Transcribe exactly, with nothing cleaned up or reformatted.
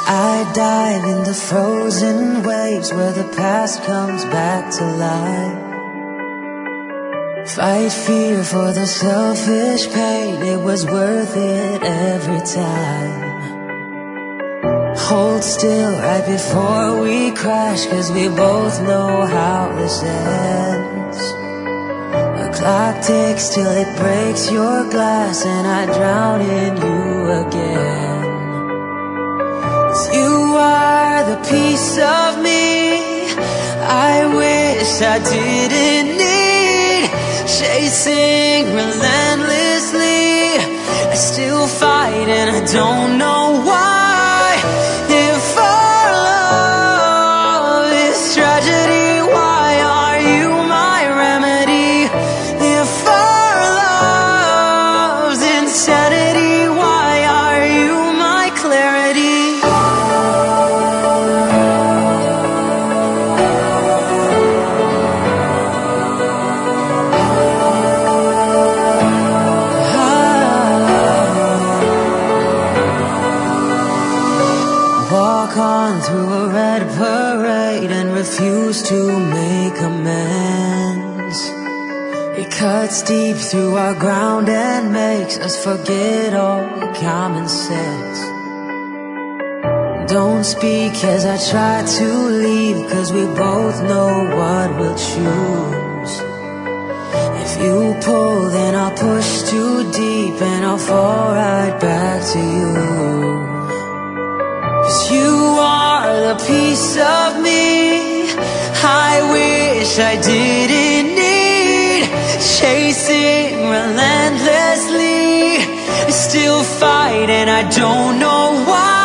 I dive in the frozen waves where the past comes back to life. Fight fear for the selfish pain, it was worth it every time. Hold still right before we crash, 'cause we both know how this ends. The clock ticks till it breaks your glass, and I drown in you again. 'Cause you are the piece of me I wish I didn't need. Chasing relentlessly, I still fight and I don't know why. If our love is tragedy, why are you my remedy? If our love's insanity, why are you my clarity? Walk on through a red parade and refuse to make amends. It cuts deep through our ground and makes us forget all common sense. Don't speak as I try to leave, 'cause we both know what we'll choose. If you pull, then I'll push too deep and I'll fall right back to you. 'Cause you are the piece of me I wish I didn't need. Chasing relentlessly, I still fight and I don't know why.